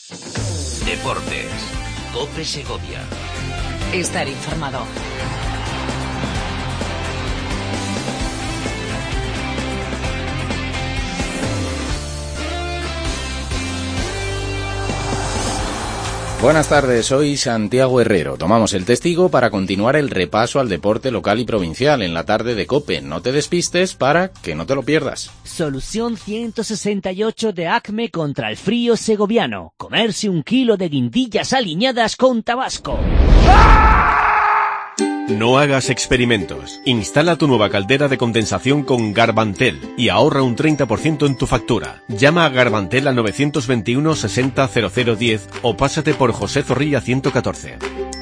Deportes. COPE Segovia. Estar informado. Buenas tardes, soy Santiago Herrero. Tomamos el testigo para continuar el repaso al deporte local y provincial en la tarde de COPE. No te despistes para que no te lo pierdas. Solución 168 de Acme contra el frío segoviano. Comerse 1 kilo de guindillas aliñadas con tabasco. No hagas experimentos. Instala tu nueva caldera de condensación con Garbantel y ahorra un 30% en tu factura. Llama a Garbantel al 921 60 0010 o pásate por José Zorrilla 114.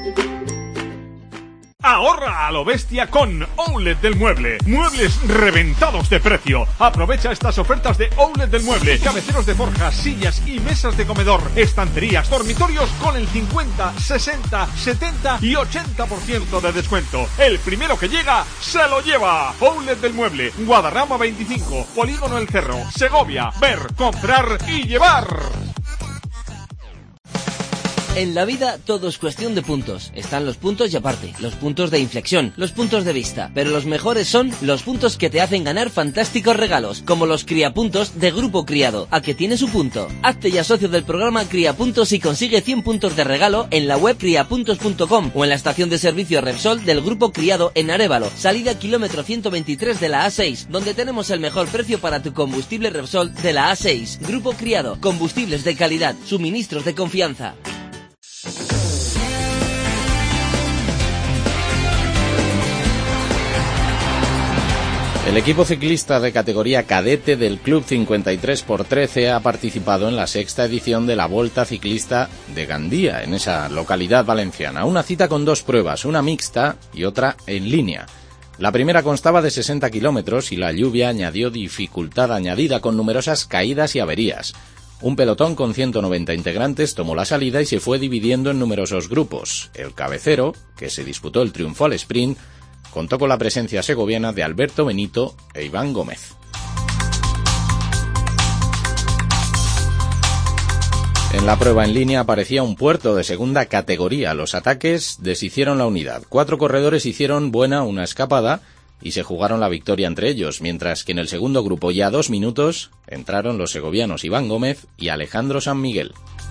Ahorra a lo bestia con Outlet del Mueble. Muebles reventados de precio. Aprovecha estas ofertas de Outlet del Mueble. Cabeceros de forja, sillas y mesas de comedor. Estanterías, dormitorios con el 50, 60, 70 y 80% de descuento. El primero que llega, se lo lleva. Outlet del Mueble. Guadarrama 25, Polígono El Cerro, Segovia. Ver, comprar y llevar. En la vida todo es cuestión de puntos. Están los puntos y aparte, los puntos de inflexión, los puntos de vista. Pero los mejores son los puntos que te hacen ganar fantásticos regalos, como los Criapuntos de Grupo Criado. ¿A que tienes un punto? Hazte ya socio del programa Criapuntos y consigue 100 puntos de regalo en la web criapuntos.com o en la estación de servicio Repsol del Grupo Criado en Arévalo, salida kilómetro 123 de la A6, donde tenemos el mejor precio para tu combustible Repsol de la A6. Grupo Criado, combustibles de calidad, suministros de confianza. El equipo ciclista de categoría cadete del Club 53x13 ha participado en la 6ª edición de la Volta Ciclista de Gandía, en esa localidad valenciana. Una cita con 2 pruebas, una mixta y otra en línea. La primera constaba de 60 kilómetros y la lluvia añadió dificultad añadida con numerosas caídas y averías. Un pelotón con 190 integrantes tomó la salida y se fue dividiendo en numerosos grupos. El cabecero, que se disputó el triunfo al sprint, contó con la presencia segoviana de Alberto Benito e Iván Gómez. En la prueba en línea aparecía un puerto de segunda categoría. Los ataques deshicieron la unidad. 4 corredores hicieron buena una escapada y se jugaron la victoria entre ellos, mientras que en el segundo grupo, ya a 2 minutos, entraron los segovianos Iván Gómez y Alejandro San Miguel.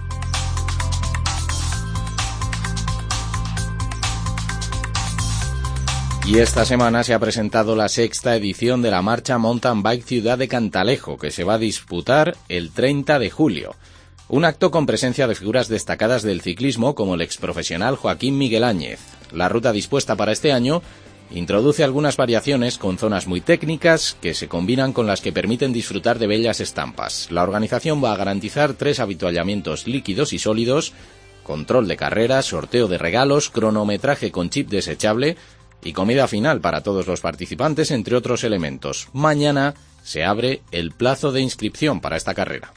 Y esta semana se ha presentado la 6ª edición de la marcha Mountain Bike Ciudad de Cantalejo, que se va a disputar el 30 de julio. Un acto con presencia de figuras destacadas del ciclismo como el exprofesional Joaquín Miguel Áñez. La ruta dispuesta para este año introduce algunas variaciones con zonas muy técnicas que se combinan con las que permiten disfrutar de bellas estampas. La organización va a garantizar 3 avituallamientos líquidos y sólidos, control de carreras, sorteo de regalos, cronometraje con chip desechable y comida final para todos los participantes, entre otros elementos. Mañana se abre el plazo de inscripción para esta carrera.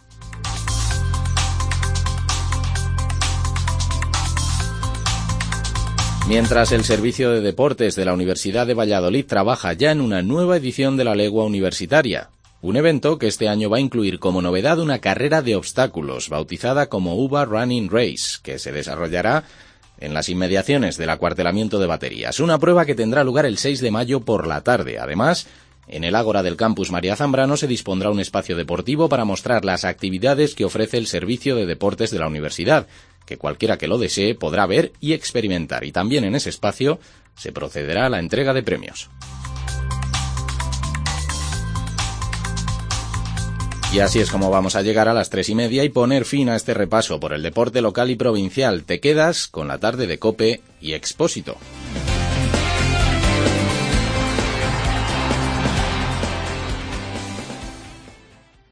Mientras el Servicio de Deportes de la Universidad de Valladolid trabaja ya en una nueva edición de la Legua Universitaria, un evento que este año va a incluir como novedad una carrera de obstáculos, bautizada como UBA Running Race, que se desarrollará en las inmediaciones del acuartelamiento de baterías. Una prueba que tendrá lugar el 6 de mayo por la tarde. Además, en el Ágora del Campus María Zambrano se dispondrá un espacio deportivo para mostrar las actividades que ofrece el Servicio de Deportes de la Universidad, que cualquiera que lo desee podrá ver y experimentar. Y también en ese espacio se procederá a la entrega de premios. Y así es como vamos a llegar a las 3:30 y poner fin a este repaso por el deporte local y provincial. Te quedas con la tarde de COPE y Expósito.